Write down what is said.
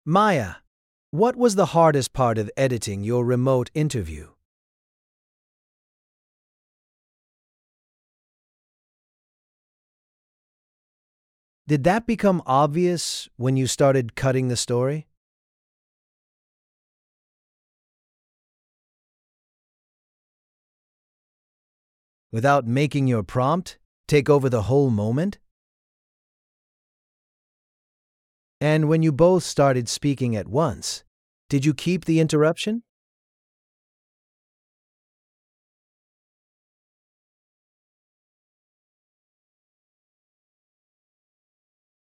Maya, what was the hardest part of editing your remote interview? Did that become obvious when you started cutting the story? Without making your prompt take over the whole moment? And when you both started speaking at once, did you keep the interruption?